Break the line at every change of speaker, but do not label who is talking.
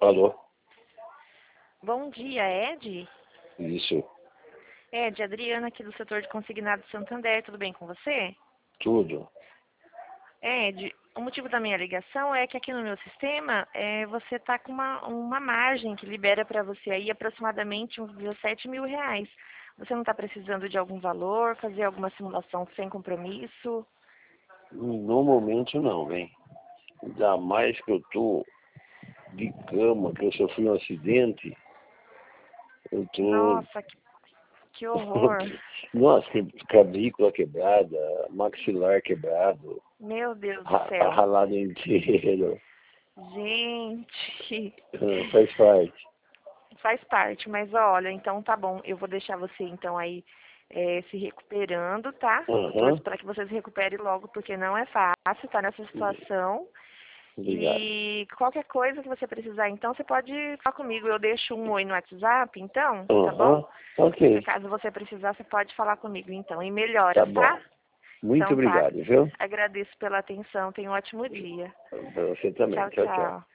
Alô?
Bom dia, Ed?
Isso,
Ed, Adriana aqui do setor de consignado Santander, tudo bem com você?
tudo.
Ed, o motivo da minha ligação é que aqui no meu sistema você está com uma margem que libera para você aí aproximadamente uns 17 mil reais. Você não está precisando de algum valor, fazer alguma simulação sem compromisso?
No momento não, hein? Ainda mais que eu tô de cama, que eu sofri um acidente. Eu tô...
Nossa, que horror!
Nossa, clavícula quebrada, maxilar quebrado,
Meu Deus do céu!
ralado inteiro.
Gente,
Faz parte.
faz parte, mas olha, então tá bom, eu vou deixar você então aí se recuperando, tá?
Aham,
Torço para que você se recupere logo, porque não é fácil estar nessa situação.
obrigado.
E qualquer coisa que você precisar, então, você pode falar comigo. Eu deixo um oi no WhatsApp, então, tá bom?
Aham,
Se
ok,
caso você precisar, você pode falar comigo, então. E
tá
melhoras, tá?
bom. Muito
Então tá.
obrigado, viu?
Agradeço pela atenção. Tenha um ótimo dia.
Pra você também.
Tchau,
Tchau, tchau.
tchau.